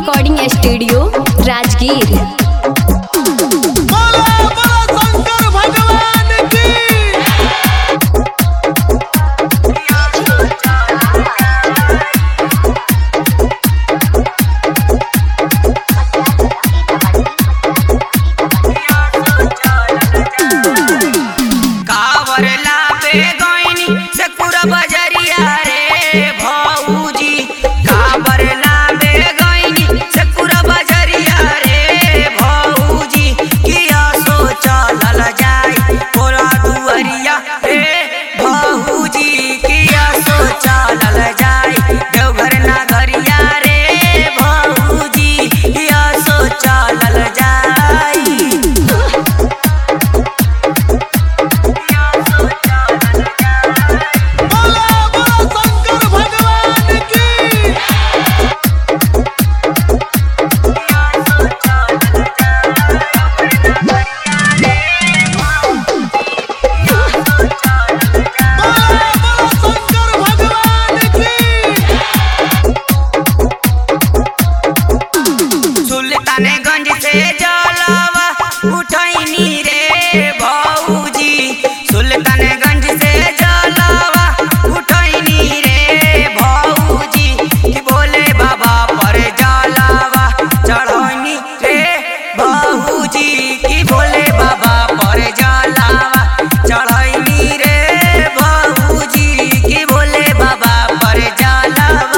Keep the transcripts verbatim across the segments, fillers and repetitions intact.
Recording studio Rajgir. Sultanganj से जलवा उठैनी रे भौजी, सुल्तानगंज से जलवा उठैनी रे भौजी, कि बोले बाबा पर जलवा चढ़ैनी रे भौजी, कि बोले बाबा पर जलवा चढ़ैनी रे भौजी, कि बोले बाबा पर जलवा।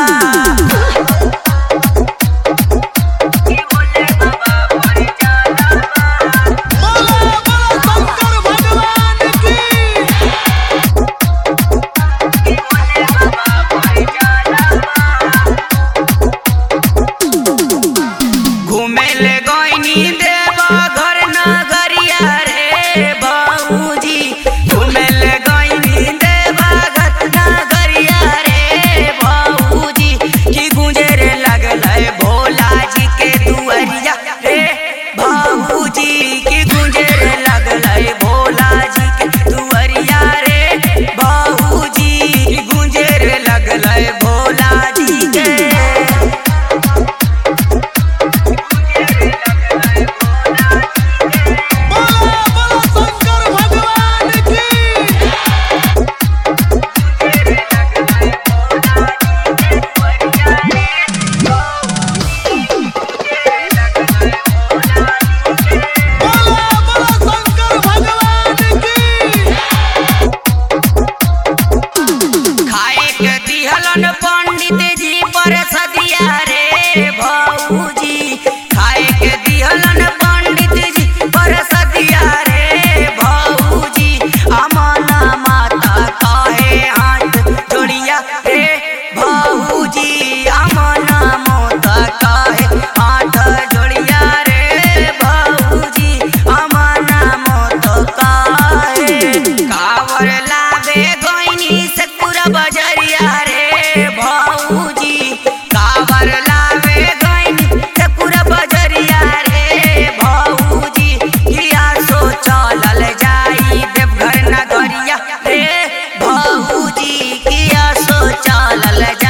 पंडित जी पर सदिया रे भौजी, खाए के दिहलन पंडित जी पर सदिया रे भौजी, अमना माता कहे हाथ जोड़िया रे भौजी, अमना माता कहे हाथ जोड़िया रे भौजी, अमना माता कहे कावर लावे गोइनी से पूरा बजरिया रे भौजी, कावर लावे गइनी से पूरा बजरिया रे भौजी, किया सो चलल जाई देवघर नगरिया रे भौजी, किया सो चलल